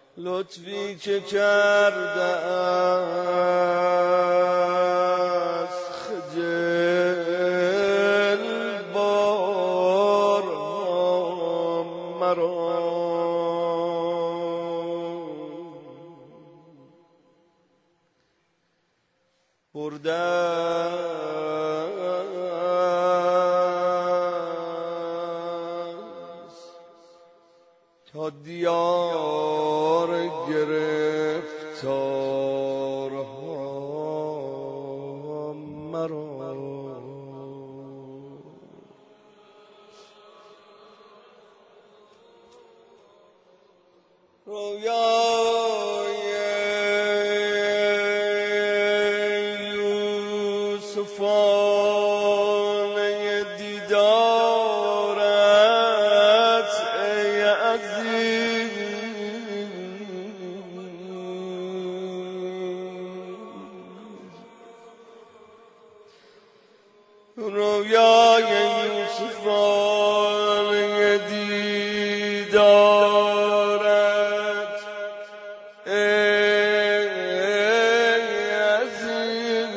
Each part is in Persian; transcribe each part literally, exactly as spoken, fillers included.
لطفی که کرده است خجل بار مرا برده است تا دیار گرفتارها مرا رویای یوسفانه دیدارت ای عزیز رویای یوسفانه دیدارت ای عزیز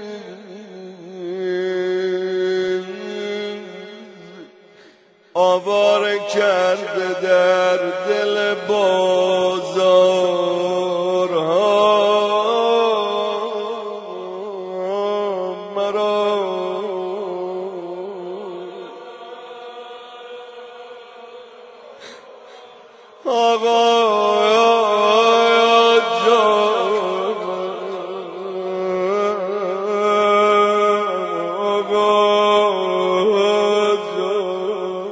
آواره کرده در دل بازارها مرا آقا جان آقا جان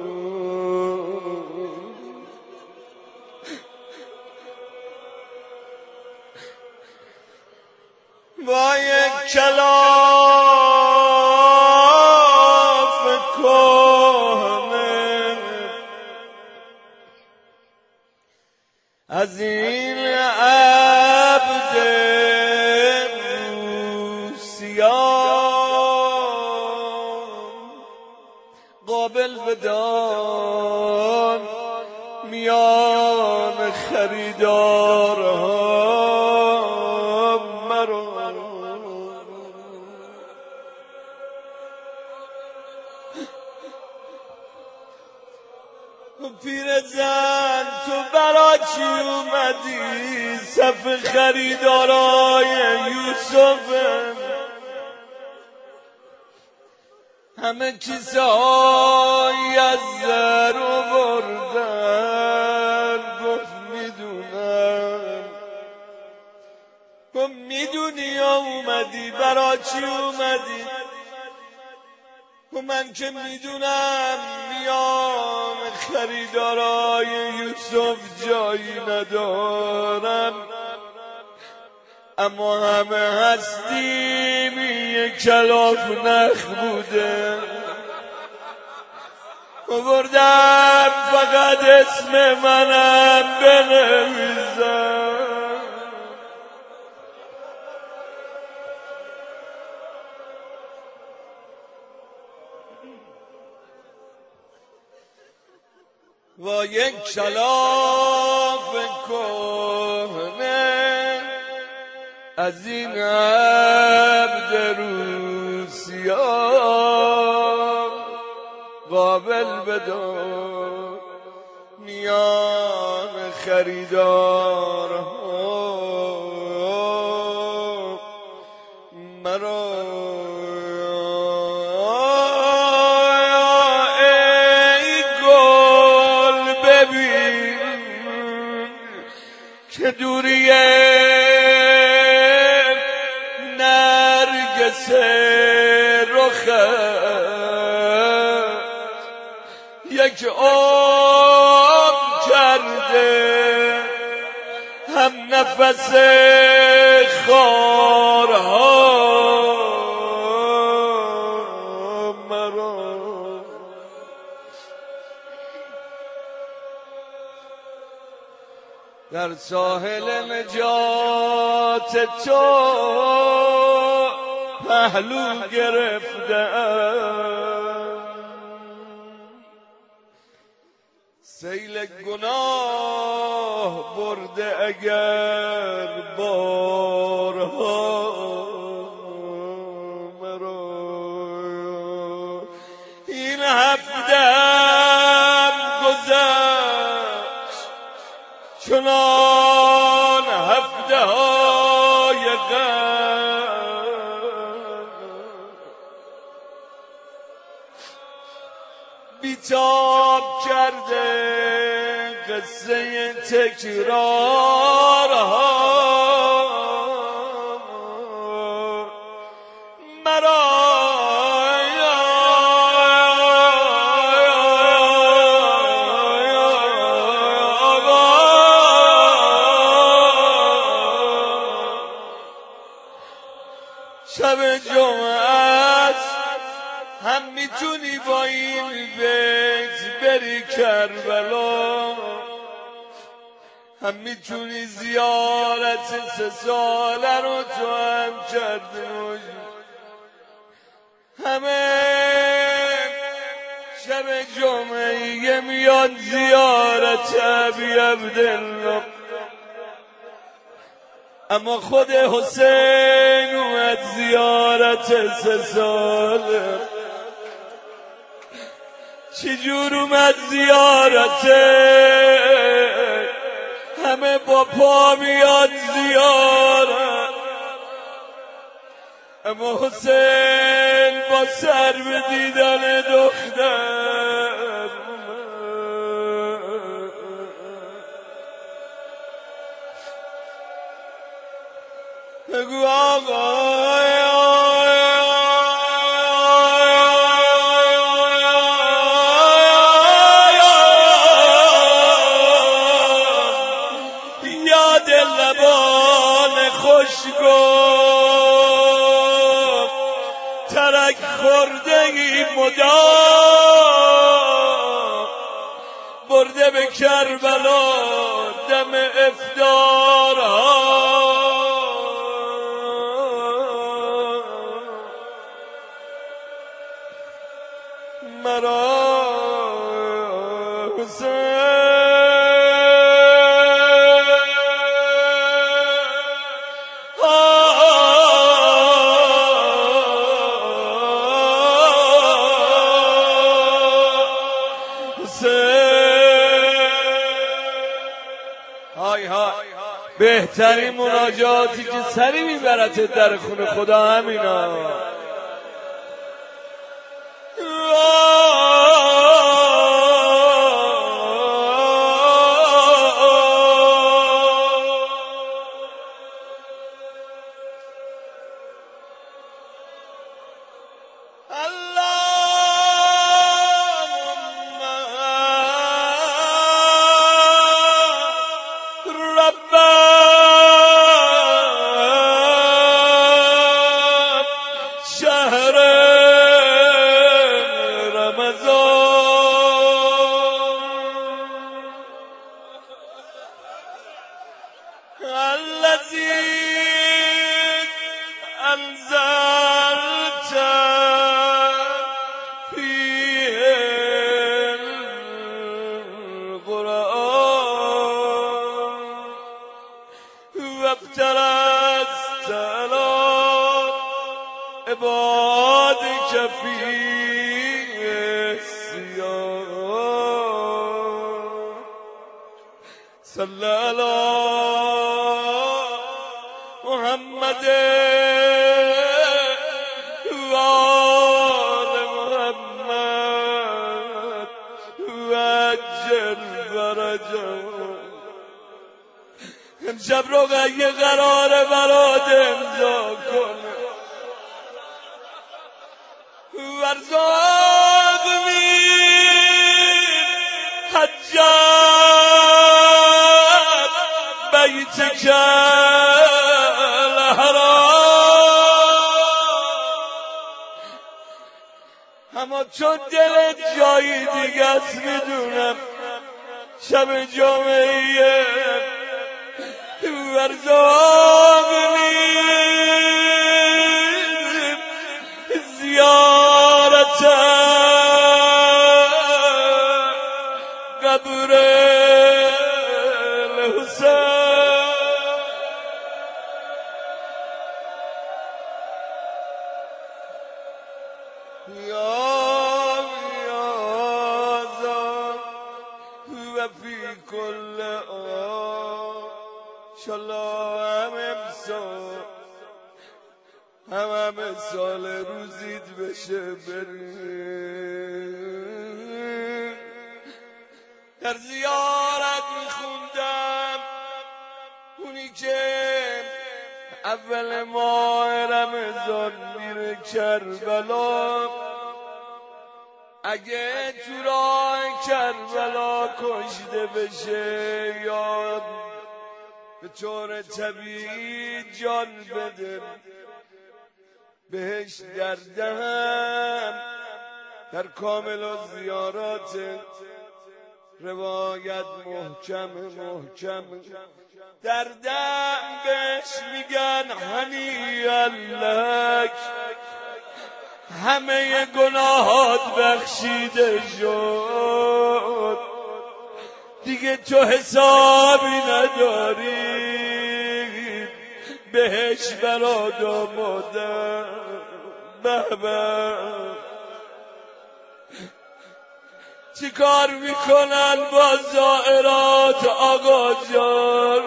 با یک کلاف کهنه از این عبد روسیان قابل بدان میان خریدارها مرا پیرزن تو برا چی اومدی صف خریدارای یوسف همه کیسه های از زر آوردن گفت میدونم گفت میدونی یا اومدی برا چی اومدی گفت من که میدونم میام خریدارای یوسف جایی ندارم اما همه هستیم یک کلاف نخ بوده بردم فقط اسم منم بنویسم و یک کلاف کهنه از این عبد روسیان قابل بدان میان خریدارها مرا که دوریه نرگس رخت یک عمر کرده هم نفس خارها مرا در ساحل نجات تو پهلو گرفتم سیل گناه برده اگر بارها مرا، این هفتم گذشت چنان هفته های غم، بیتاب کرده قصه تکرارها مرا، شب جمعه است هم میتونی با این بیت بری کربلا، هم میتونی زیارت سه ساله رو تو هم کردی، همه شب جمعه میاد زیارت ابی عبدالله، اما خود حسین اومد زیارت سه ساله. چجور اومد زیارته؟ همه با پا میاد زیارت، اما حسین با سر به دیدن دختر. بگو آقا یاد لبان خوش گفت، ترک خورده ای مدام برده به کربلا دم افطارها. مرا های های بهترین مناجاتی که سری میبرت در خونه خدا همینا. الذي أنزلت فيه القرآن وابتلت على عبادك فيه الصيام صلى الله محمد وآل محمد وعجل فرجهم. امشب رقیه قراره برات امضا کنه، ورزاق میر حجاب بیتک اما چون دل جایی دیگه است میدونم، شب جمعه ورزاق میر زیارت قبر الحسین. کل آن شالله هم امسال هم همه سال روزید بشه بریم. در زیارت میخوندم اونی که اول ماه رمضان میره کربلا، اگه تو راه کربلا کشته بشه یا به طور طبیعی جان بده بهش در دهم. در کامل و زیارات روایت محکم محکم در دم بهش میگن هنیئا لک، همه گناهات بخشیده شد، دیگه تو حسابی نداری، بهش برات آماده. بابا چی کار میکنن با زائرات آقا جان؟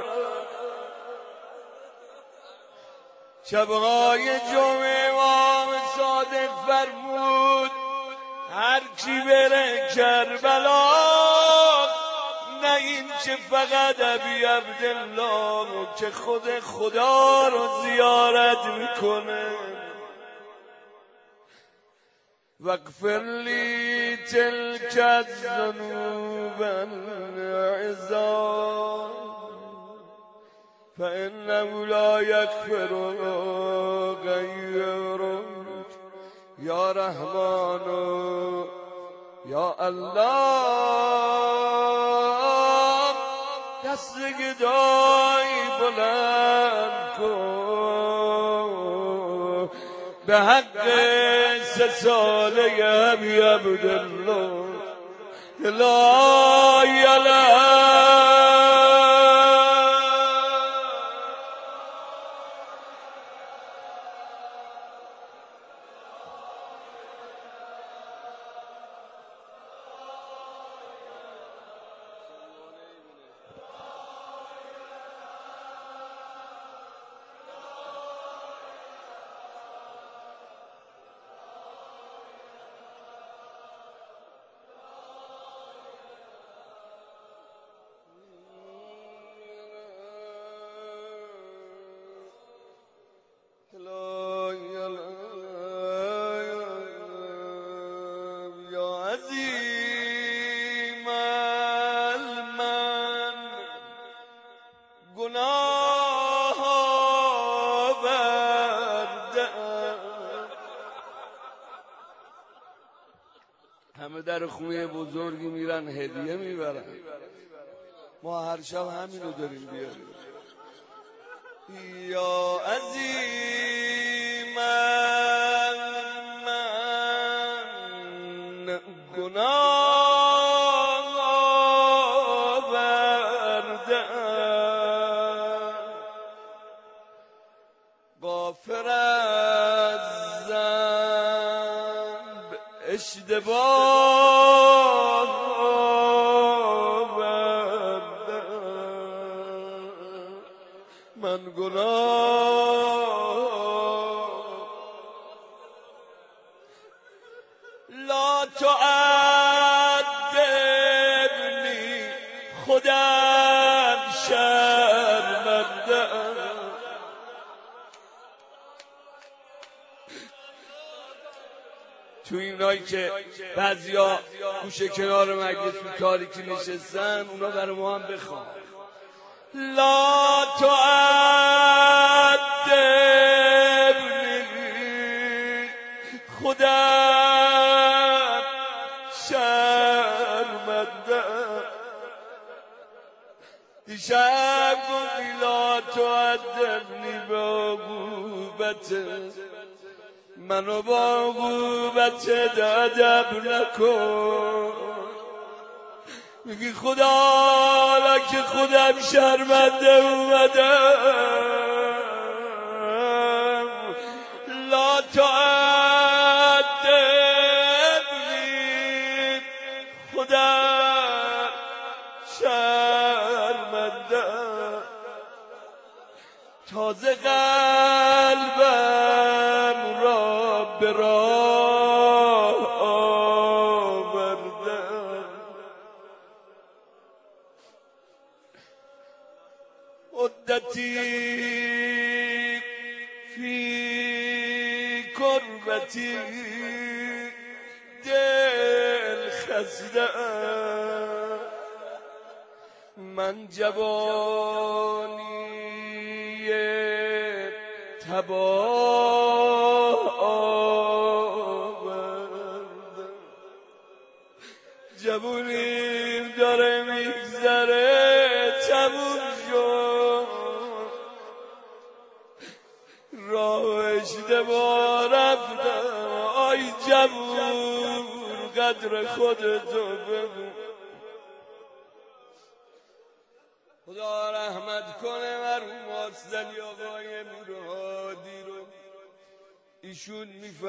شبهای جمعه امام صادق فرمود هر کی بره کربلا، نه این که فقط ابی عبدالله که خود خدا رو زیارت میکنه. واغفر لی تلک الذنوب العظام فانه لا یغفر غیرک یا رحمان یا الله. دست گدایی بلند کن به حق سه ساله ابی عبدالله لا اله. همه در خونه بزرگی میرن هدیه میبرن، ما هر شب همینو داریم بیاریم. یا عظیم من گناه آوردم، غافر از ذنب اشتباه آوردم، من گناه لا تعذبنی خودم شرمندم. تو اینایی که بعضیا گوشه کنار مجلس تو تاریکی نشستن، اونا برای ما هم بخوان. لا تعذبنی خودم شرمندم. دیشب گفتی لا تعذبنی به عقوبتت، منو با عقوبت ادب نکن. میگی خدا حالا که خودم شرمنده اومدم، لا تعذبنی خودم شرمنده. شرمندم، تازه قلبم را به راه آوردم. عدتی فی کربتی دل خسته‌ام، من جوانی تباه آوردم. جوونیم داره میگذره تموم شد، راه اشتباه رفتم. آی جوون قدر خودتو بگو. خدا رحمت کنه مرحوم آرسلی آقای میرهادی رو. ایشون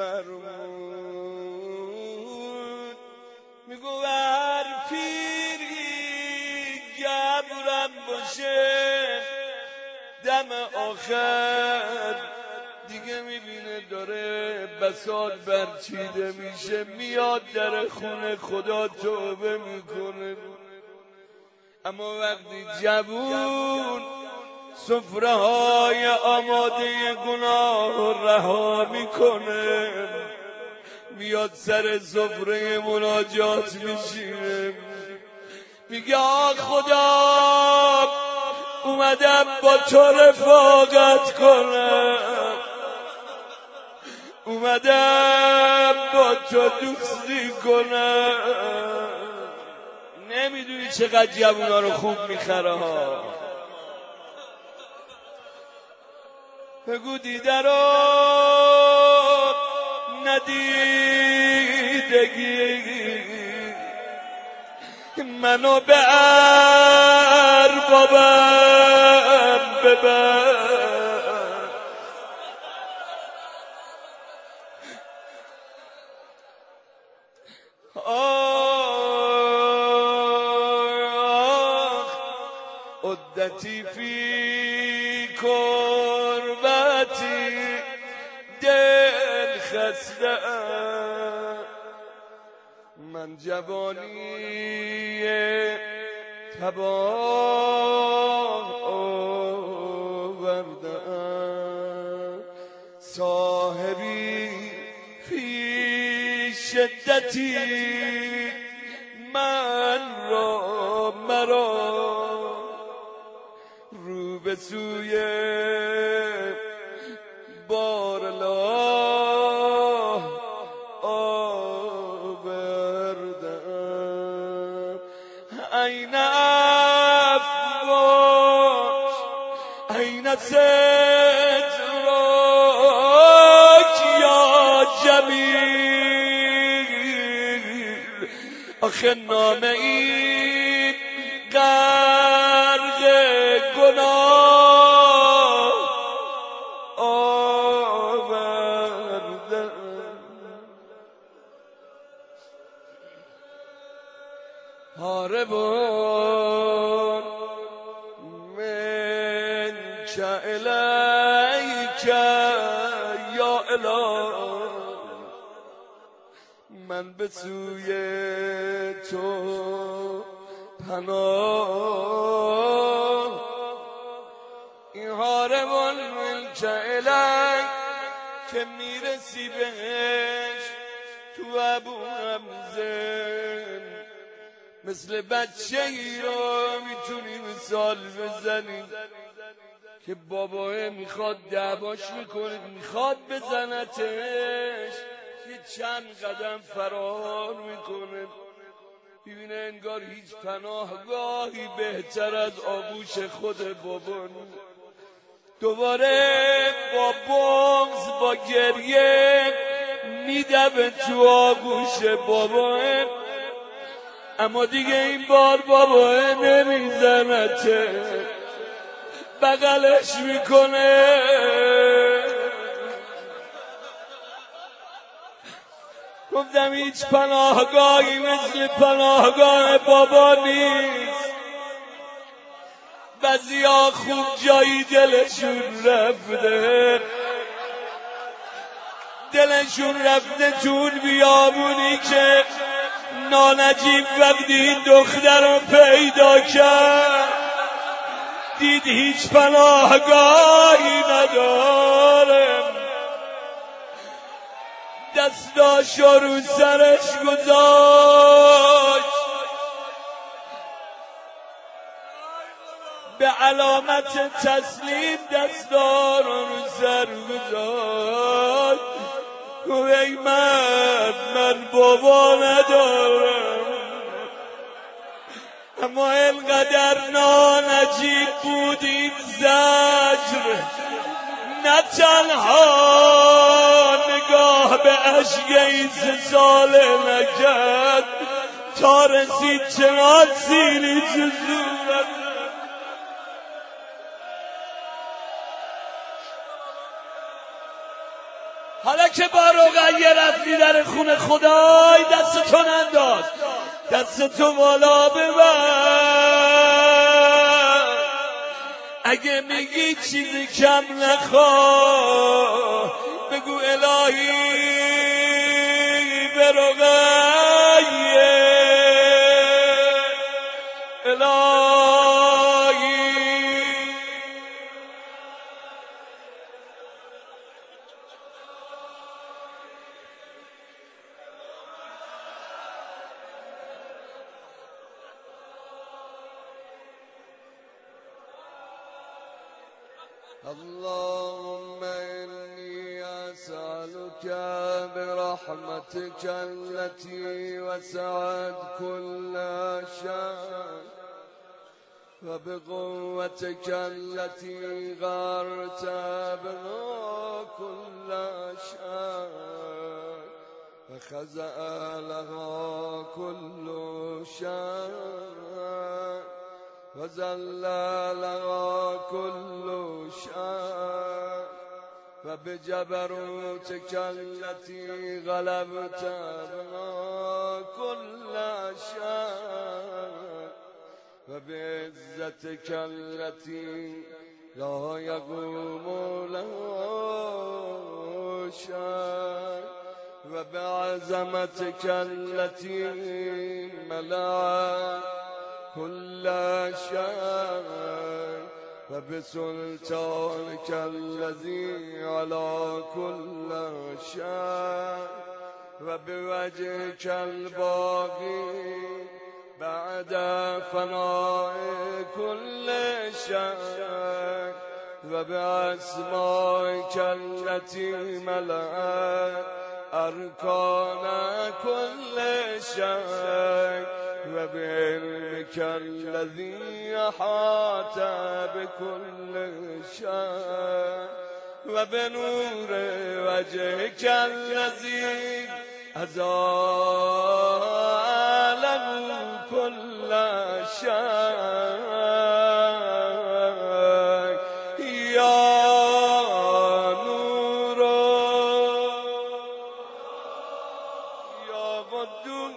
میفرمود، میگو هر پیری گبرم باشه دم آخر دیگه میبینه داره بساط برچیده میشه، میاد در خونه خدا توبه میکنه. اما وقتی جوون سفره های آماده گناه رها میکنه، میاد سر سفره مناجات میشینه، میگه آه خدا اومدم با تو رفاقت کنم، اومدم با تو دوستی کنم. نمیدونی چقدر جوونا رو خوب میخره ها. بگو دیده رو ندیدگی منو به اربابم ببر. آه عدتی فی کربتی دل خسته‌ام، من جوانی تباه آوردم. صاحبی فی شدتی من را مرا رو به سوی بارالله آوردم. این افواج این سترک یا جمیل، آخه نامه این غرق گناه آوردم. هاربون من که الیک یا اله، من به سوی تو پناه. این هاربون من که الیک که میرسی بهش تو ابو حمزه، مثل بچه ای رو میتونی مثال بزنی که باباه میخواد دعواش میکنه، میخواد بزنتش، یه چند قدم فرار میکنه، ببینه انگار هیچ پناهگاهی بهتر از آغوش خود بابا. دوباره با بغض با گریه میدوه تو آغوش بابا، اما دیگه این بار بابا نمیزنته، بغلش میکنه. گفتم هیچ پناهگاهی مثل پناهگاه بابا نیست. بعضیا خوب جایی دلشون رفته، دلشون رفته تون بیابونی که نانجیب وقتی این دختر رو پیدا کرد دید هیچ پناهگاهی نداره، دستاشو رو سرش گذاشت، به علامت تسلیم دستار رو سر گذاشت. ای من من بابا ندارم، اما اینقدر نانجیب بود این زجر، نه تنها نگاه به عشق این سه ساله نکرد تا رسید چنان سیلی جزورت. حالا که با رقیه رفتی در خونه خدای دستتو ننداز، دستتو بالا ببر، اگه میگی چیزی کم نخواه بگو الهی به رقیه، الهی اللهم إني أسألك برحمتك التي وسعت كل شيء وبقوتك التي غارت بها كل شيء فخزأ لها كل شيء وذل لها كل شيء وبجبروتك التي غلبت بها كل شيء وبعزتك التي لا يقوم لها شيء وبعظمتك التي ملأت كل شيء وبسلطانك الذي على كل شيء وبوجهك الباقي بعد فناء كل شيء وبأسمائك التي ملأت أركان كل شيء وبعلمك الذي أحاط بكل شيء وبنور وجهك الذي أزال كل شيء يا نور يا قدوس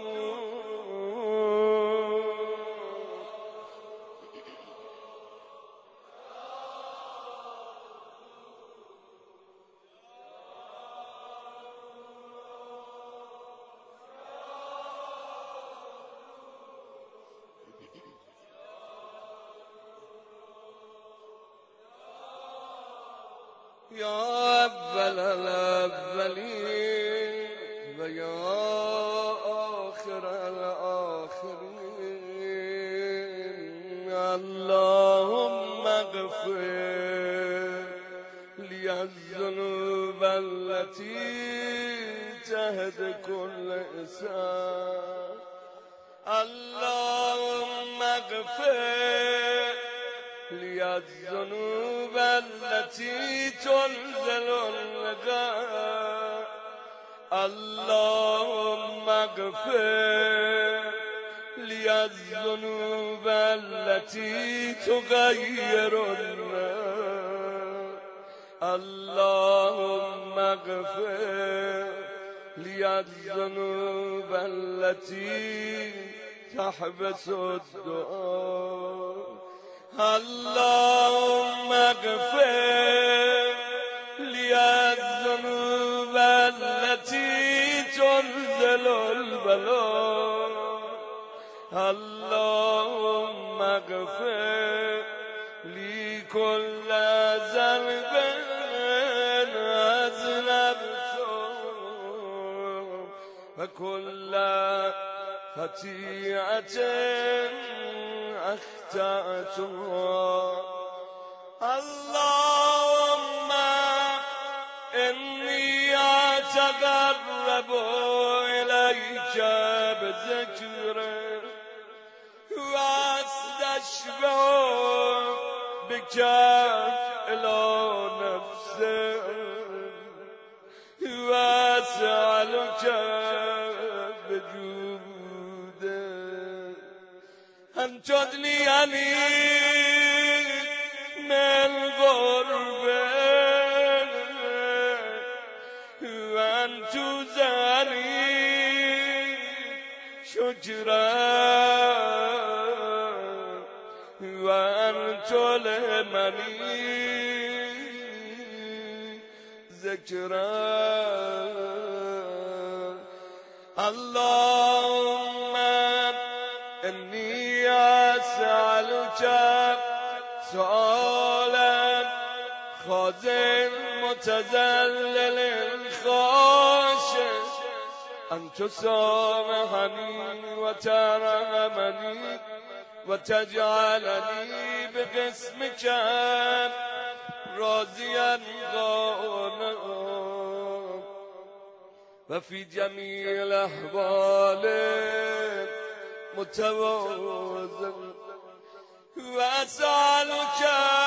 يا أول الأولين ويا آخر الآخرين اللهم اغفر لي الذنوب التي تهد كل إنسان اللهم اغفر لي الذنوب التي تنزل النداء اللهم اغفر لي الذنوب التي تغير النار اللهم اغفر لي الذنوب التي تحبس الدعاء الله اغفر لی الذنوب التي تنزل البلاء اللهم اغفر لی کل ذنب اذنبته و کل خطیئة اخطأتها اللهم انی اتقرب الیک بذکرک و استشفع بک الی نفسک و اسألک بجودک ان تدنیانی من غربه و ان توزنی شکرا و ان تلهمنی ذکرا اللهم انی اسألک سؤالا خاضع متذلل خاشع ان تسامحنی و ترحمنی و تجعلنی بقسمک راضیا قانعا و فی جمیع الاحوال متوازن و اسألک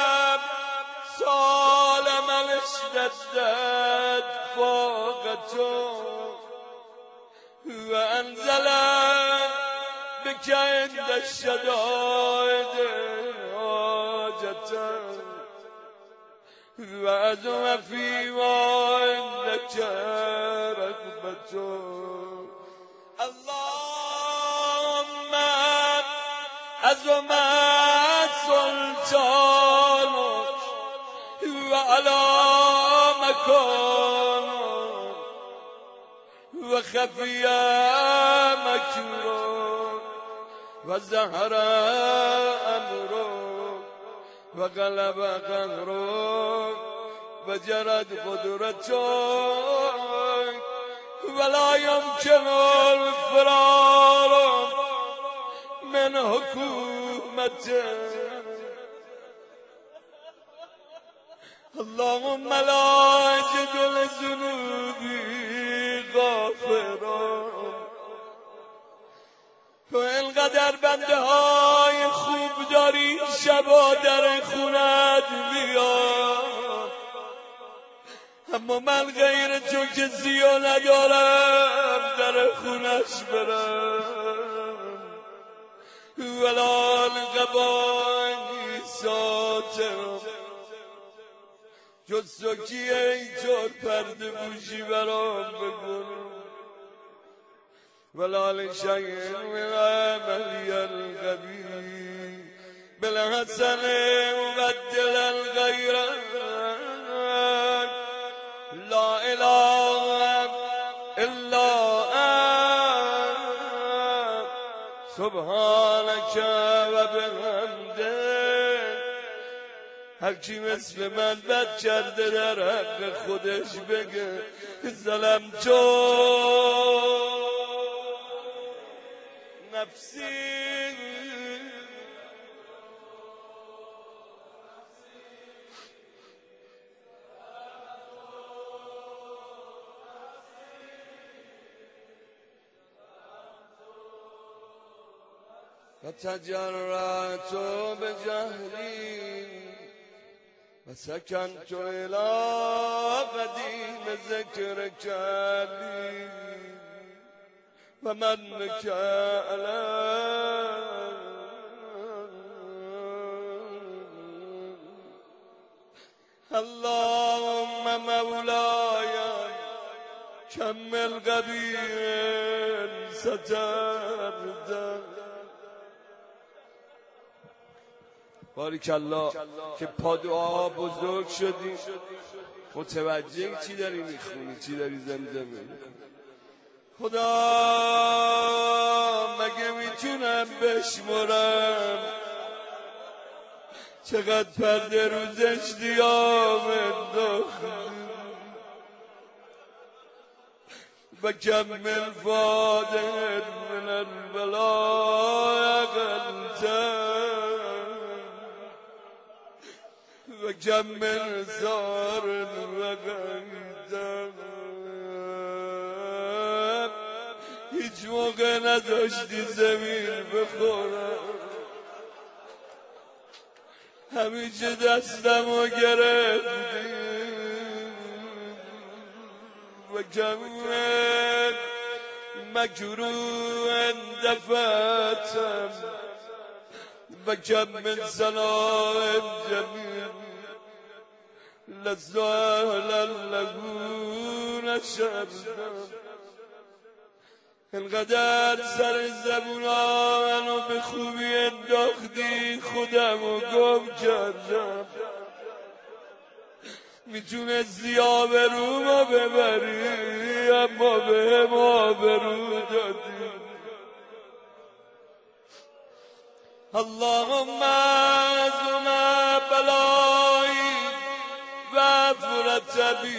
سالم اشتدت فاقته و انزل بک عند الشدائد حاجته و عزم فی ما عندک رغبته اللهم عظمت سلطانک و علی مکانک و خفی مکرک و ظهر امرک و غلب قهرک و جرت قدرتک ولا يمكن الفرار من حكومته اللهم لا اجد لذنوبی غافرا تو اینقدر بنده های خوب داری شبا در خونت بیاد، اما من غیر تو کسی رو ندارم در خونش برم. ولا القبانی ساترم جز تو کیه اینطور پرده پوشی برام بکن. ولا لشیء من عملی القبیح بالحسن مبدل الغیر لا اله الا انت سبحانك و بحمدک. هر کی مثل من بد کرده در حق خودش بگه ظلم تو نفسی. فتجرعت بجهلی و سکنت الى قدیم ذکرک علی و منک علی. اللهم مولاي كمل قبيل ستردا باریکالله که پادوها بزرگ شدیم. متوجه چی داری میخونی، چی داری زمزمه میکنی. خدا مگه میتونم بشمرم چقدر پرده رو زشتیام انداختم و کم من فادر من البلاء قلتم و کم من زار و قیدم. هیچ موقع نداشتی زمین بخورم، همیشه دستمو گرفتی و کم من مکروه دفعتم و کم من سلام جمیل لسهلا له نشردم. انقدر سر زبونا منو به خوبی انداختی خودمو گم کردم. میتونه زیاب رومو ببری اما به ما برو دادی. اللهم ازنا بلایی و فرت بی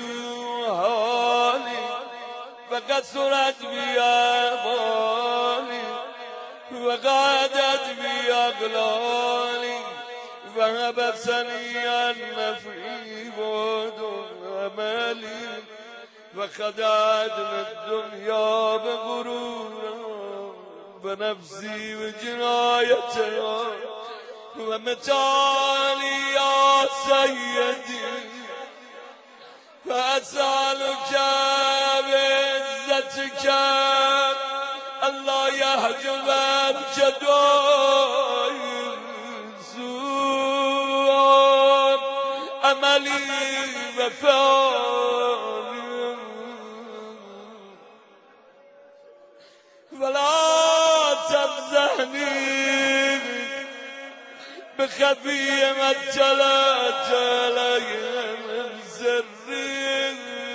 سوحالی و قصرت بی اعمالی و قعدت بی اغلالی و حبسنی عن نفعی بود عملی و خدعت من الدنیا به غرور و نفسی و جنایتها و متالی یا سیدی و اسألک بعزتک الله یحجب ابجدای سوء عملی و فعالی ولا تفضحنی بخفی ما اطلعت علیه من سری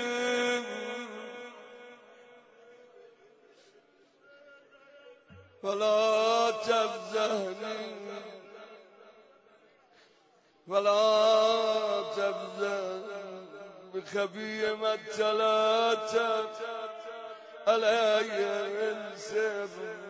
ولا تفضحنی ولا تفضحنی بخفی ما اطلعت علیه من سری.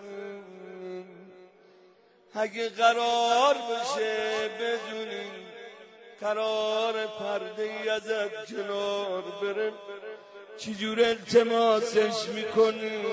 اگه قرار بشه بدونی قرار پرده ای ازت کنار بره چجور التماسش میکنی؟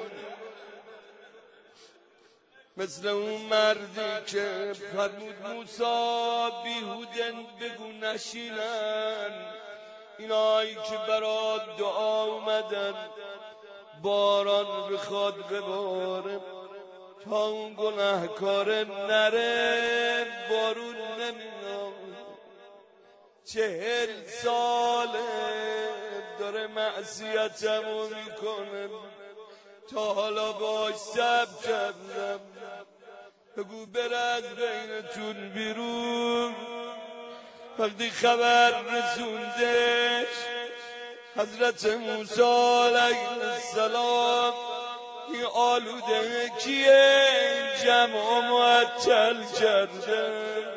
مثل اون مردی که فرمود موسی بیهودن بگو نشینن اینایی که برات دعا اومدن باران بخواد بباره تا اون گناهکار نره بارون نمیاد. چهل ساله داره معصیتمو میکنه تا حالا باش صبر کردم. بگو برد بینتون بیرون. وقتی خبر رسوندش حضرت موسی علیه السلام این آلوده کیه جمع معطل کرده؟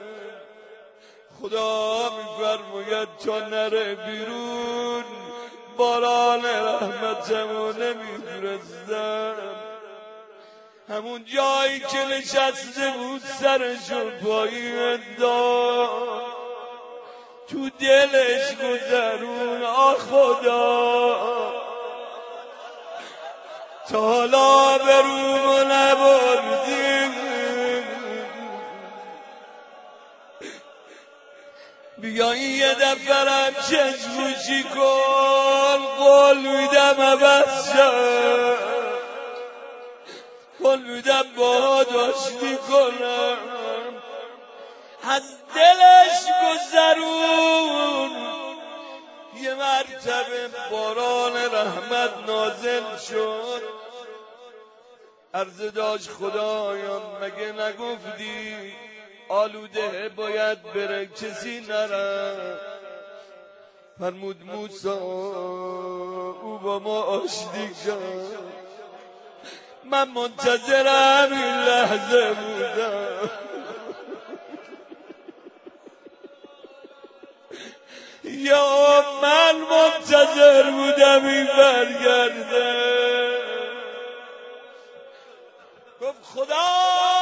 خدا میفرماید تا نره بیرون باران رحمتمو نمیفرستم. همون جایی که نشسته بود سرشو پایین انداخت تو دلش گذرون آ خدا تا حالا برومو نبردی. بیا این یه دفرم چشموشی کن قول میدم عوض شد قول میدم با داشتی کنم. از دلش گذرون یه مرتبه باران رحمت نازل شد. عرض داشت خدایان مگه نگفتی آلوده باید بره کسی نره. فرمود موسی او با ما آشتی کرد، من منتظرم این لحظه بودم. یا من منتظر بودم این برگرده. گفت خدا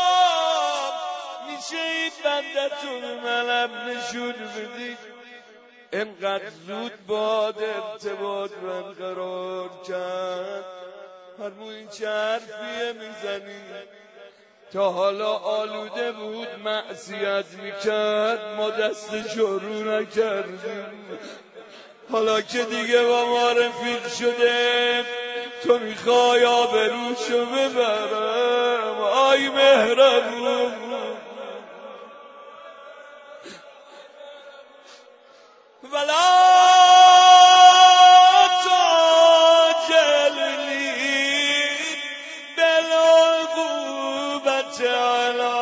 میشه این بندتون منم نشون بدید؟ اینقدر زود باد ارتباط برقرار کرد. فرمود این چه حرفیه میزنی؟ تا حالا آلوده بود معصیت میکرد، ما دستشو رو نکردیم. حالا که دیگه با ما رفیق شده تو میخوای آبروشو ببرم. آی مهربون ولا تعجلني بالعقوبة على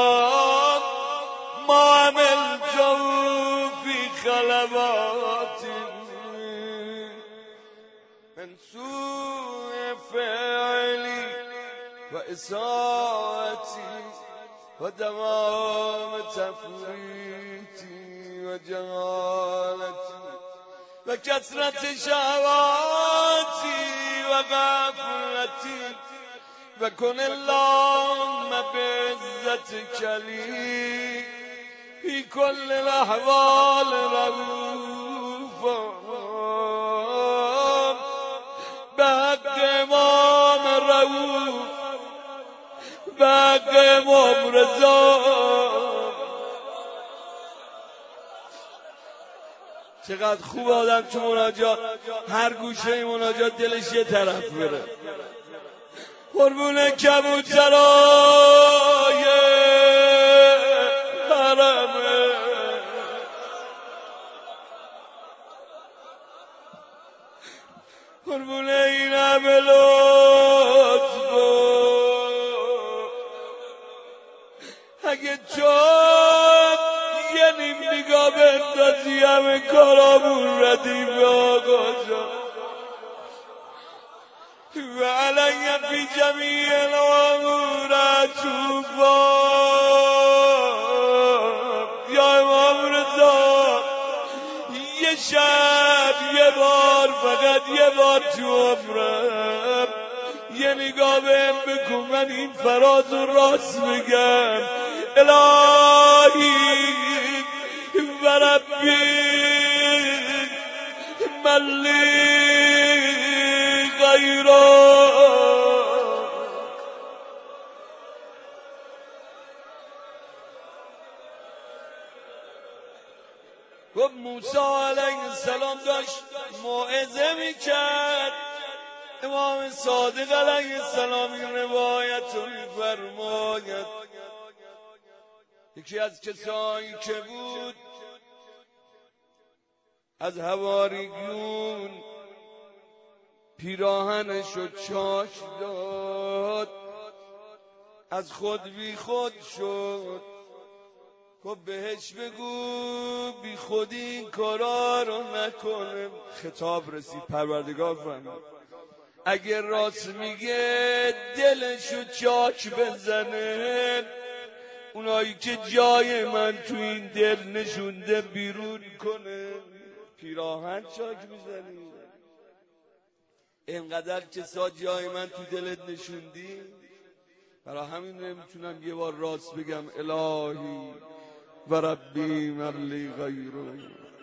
ما عملت في خلوات من سوء فعلي وإساءتي ودوام تفريطي وجهالتي وكثرة شهواتي وغفلتي وكن اللهم بعزتك لي في كل الأحوال رؤوفا بحق امام رؤوف بحق امام رضا. چقدر خوب آدم تو مناجات هر گوشه مناجات دلش یه طرف بره. قربون کبوترای حرمه قربون این همه لطف اگه چون یه نیم نگاه بندازی همه کارامون ردیف آقا جان. و علی فی جمیع الامور توفا. یا امام رضا یه شب یه بار فقط یه بار تو عمرم یه نگاه بهم بکن من این فراز و راست بگم. الهی و ربی ملی غیره. و موسی علیه السلام داشت موعظه میکرد. امام صادق علیه السلام این روایت رو میفرماید یکی از کسایی که بود از حواریون پیراهنش رو چاک داد، از خود بی خود شد. خب بهش بگو بی خودی این کارا رو نکنه. خطاب رسید پروردگار فرمود اگر راست میگه دلشو چاک بزنه، اونایی که جای من تو این دل نشونده بیرون کنه. پیراهن چاک میزنی؟ اینقدر که سا جای من تو دلت نشوندی. برای همین نمیتونم یه بار راست بگم الهی و ربی ملی غیره.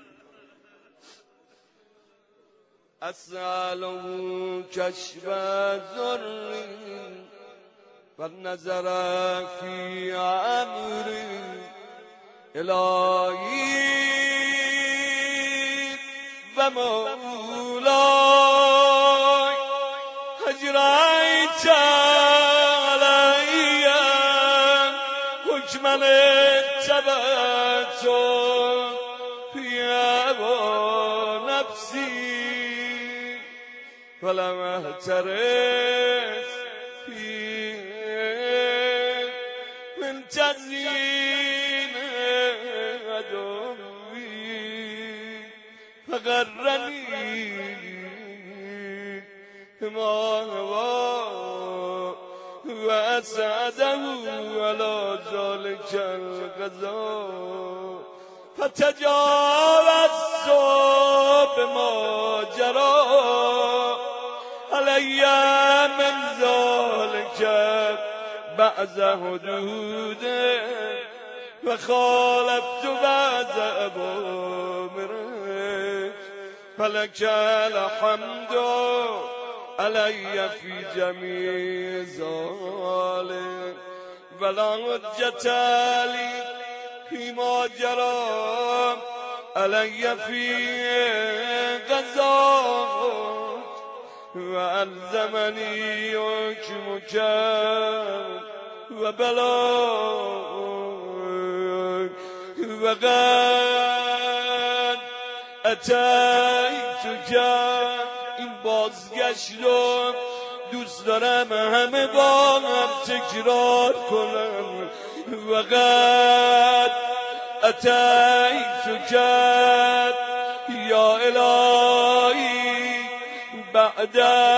اسأله کشف ذری و نظر فی امری. الهی و مولای اجرایت علی حکم اتبعت فی هوی نفسی ولم احترس فی من تزیین فقرنی ما و اسعده علی ذلک القضا فتجاوزت بما جرى علی من ذلک بعض حدوده و خالفت بعض اوامره فلک الحمد علی فی جمیع ذلک ولا حجة لی فیما جرى علی فی قضاء و الزمنی حکمک و بلاغ و قد اتیتک. این بازگشت رو دوست دارم همه با هم تکرار کنم. و قد اتیتک یا الهی بعد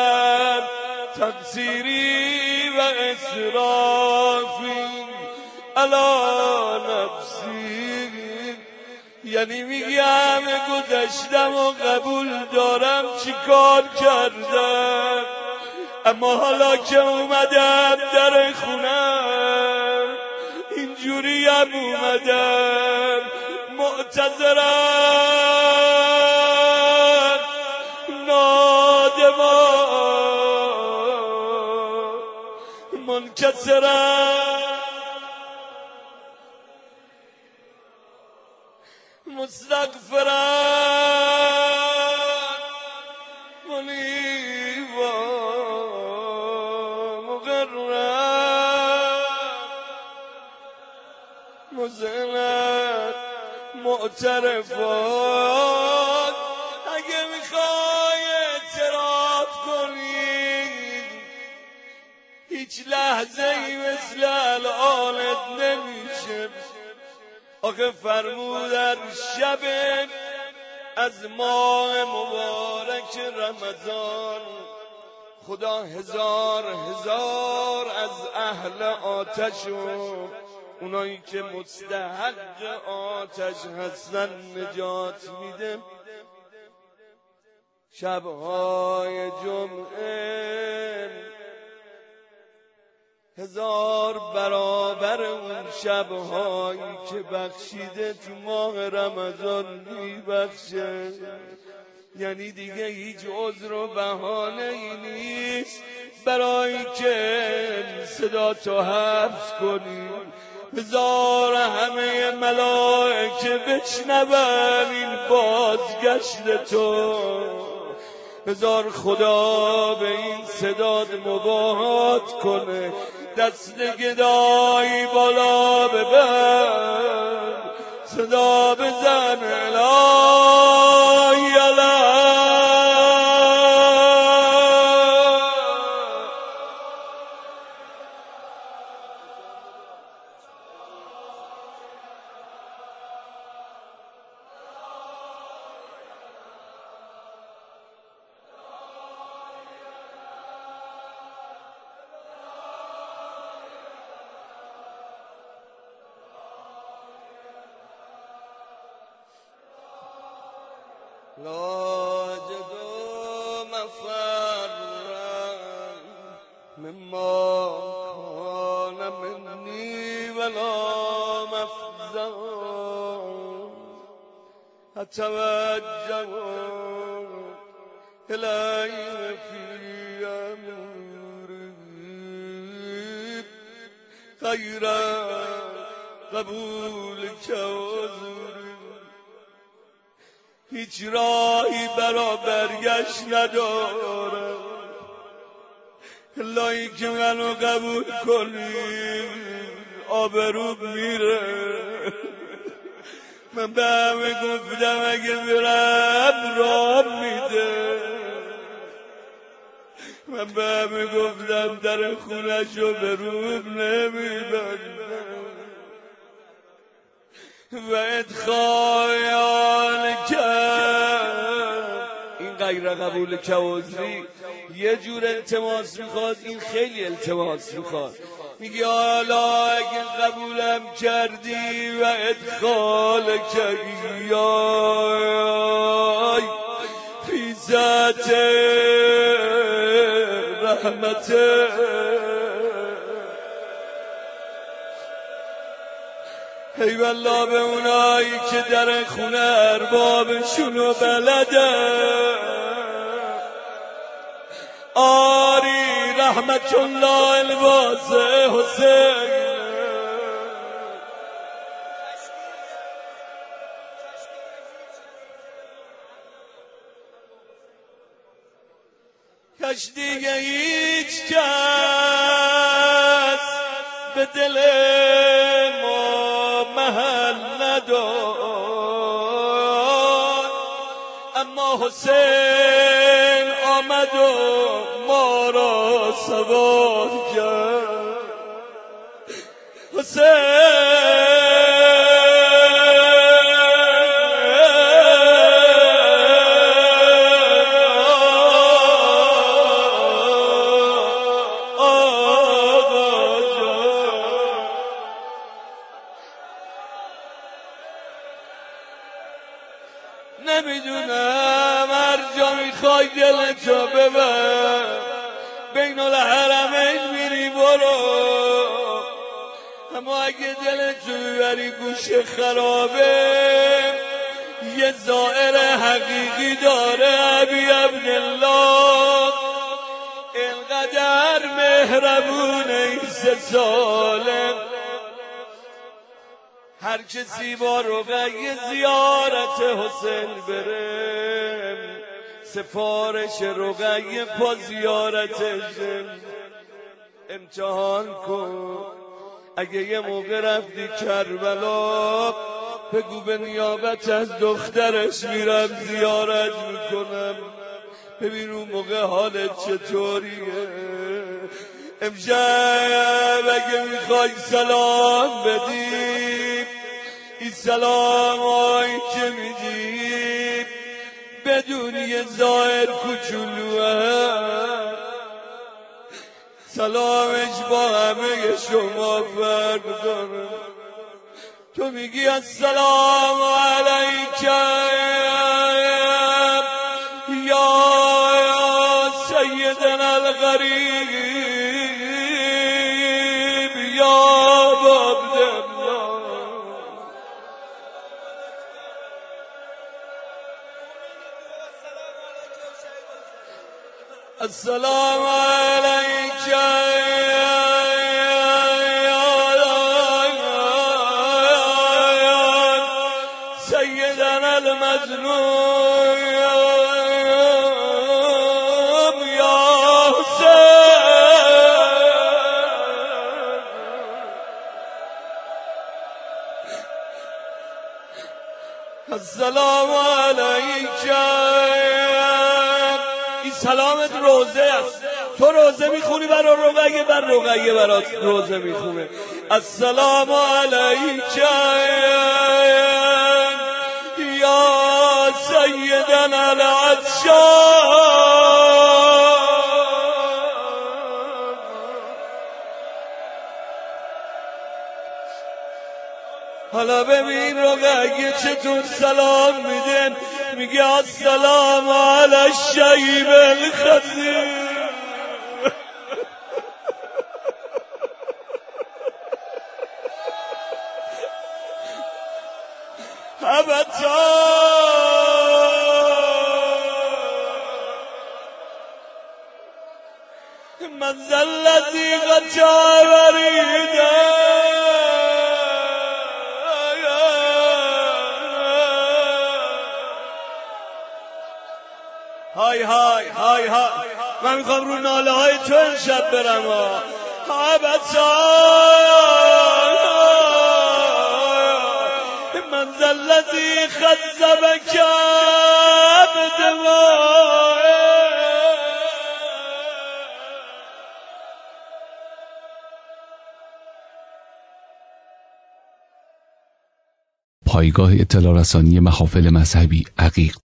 تقصیری و اسرافی علی نفسی. یعنی میگم گذشتم و قبول دارم چی کار کردم، اما حالا که اومدم در خونم اینجوری هم اومدم معتذرم نادمان منکسرم مستغفرم منیبا مقرم مذنب معترفان. اگه میخوای اعتراف کنی هیچ لحظه ای مثل الانت نمیشه. آخه فرمودن شب از ماه مبارک رمضان خدا هزار هزار از اهل آتش و اونایی که مستحق آتش هستن نجات میده. شبهای جمعه هزار برابر اون شبهایی که بخشیده تو ماه رمضان میبخشه. یعنی دیگه هیچ عذر و بهانه ای نیست برای که صدا تو حبس کنی. بذار همه ملائکه بشنون این بازگشت تو. بذار خدا به این صداد مباهات کنه. دست گدایی بالا ببر، صدا بزن الهی الهی. لا أجد مفرا مما كان مني ولا مفزا أتوجه إليه في أمري غير قبولك وزري. هیچ راهی برا برگشت ندارم لایی که منو قبول کنی آبرو میره. من به همه گفتم اگه برم راه میده. من به همه گفتم در خونشو به روم نمیبنده. و ادخایان کرد غیر قبول که عذری یه جور التماس میخواد، این خیلی التماس میخواد. میگه حالا اگه قبولم کردی و ادخال کردی یای فی ذات رحمت، ای والله به اونایی که در خونه اربابشونو بلده. آری رحمت الله الواسع حسین، کاش دیگه هیچ کس به دل ما محل نداد، اما حسین آمد و ما را سوار کرد. حسین نمیدونم هر جا میخوای دلتو ببر، بین الحرمین میری برو، اما اگه دلتو ببری گوش خرابه یه زائر حقیقی داره. ابی عبدالله اینقدر مهربونه این سه ساله، هر کسی با رقیه زیارت حسین بره سفارش رقیه پا زیارتش امتحان کن. اگه یه موقع رفتی کربلا بگو به نیابت از دخترش میرم زیارت میکنم، ببین اون موقع حالت چطوریه. امشب اگه میخوای سلام بدی، این سلام هایی که میدی بدون یه ظاهر کوچولوه، سلامش با همه شما فرق داره. تو میگی السلام علیک یا سیدنا الغریب یا عبدالله، السلام علیک سیدنا المظلوم یا حسین. السلام علیک، این سلامت روزه است، تو روزه میخونی برای رقیه، بر رقیه برات روزه میخونه. السلام علیک یا سیدنا العطشان. حالا ببین رقیه چطور سلام میدن، میگه السلام علی الشیب الخضیر. ابتا من ذا الذی قطع وریده. های های های های من میخوام رو ناله های تو امشب برم ها. من ذا الذی خذبک بدماء. پایگاه اطلاع رسانی محافل مذهبی عقیق